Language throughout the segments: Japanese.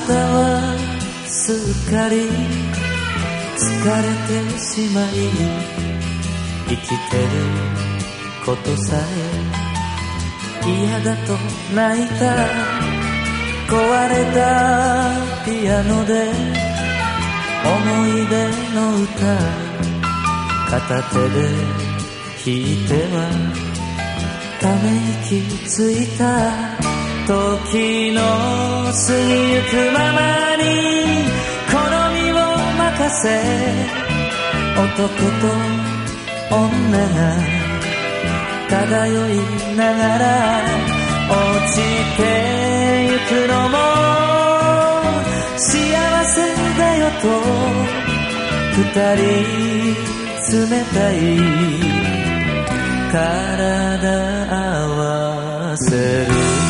たはすっかり疲れてしまい、生きてることさえ嫌だと泣いた。壊れたピアノで思い出の歌片手で弾いてはため息ついた。時の過ぎゆくままに好みを任せ、男と女が漂いながら落ちてゆくのも幸せだよと二人冷たい体合わせる。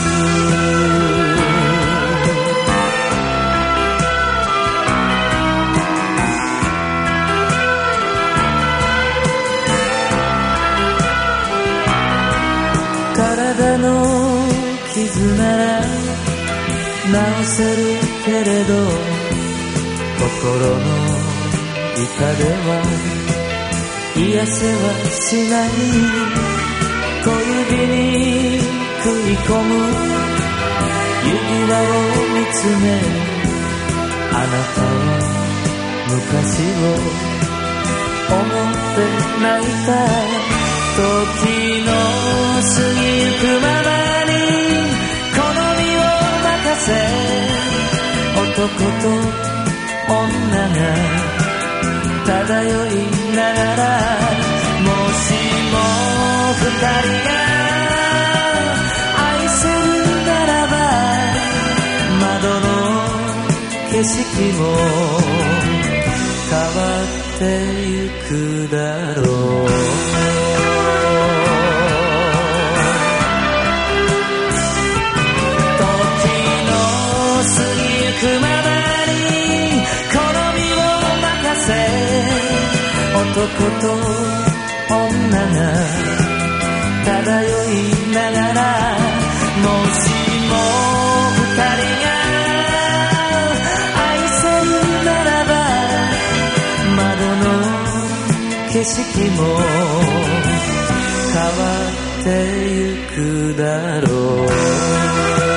体の傷なら治せるけれど、心の痛では癒せはしない。小指に食い込む指輪を見つめ、あなたは昔を思って泣いた。時の過ぎゆくままに好みを任せ、男と女が漂いながら、もしも二人が愛せるならば窓の景色も変わってゆくだろう。くままに好みを任せ、男と女が漂いながら、もしも二人が愛せるならば窓の景色も変わってゆくだろう。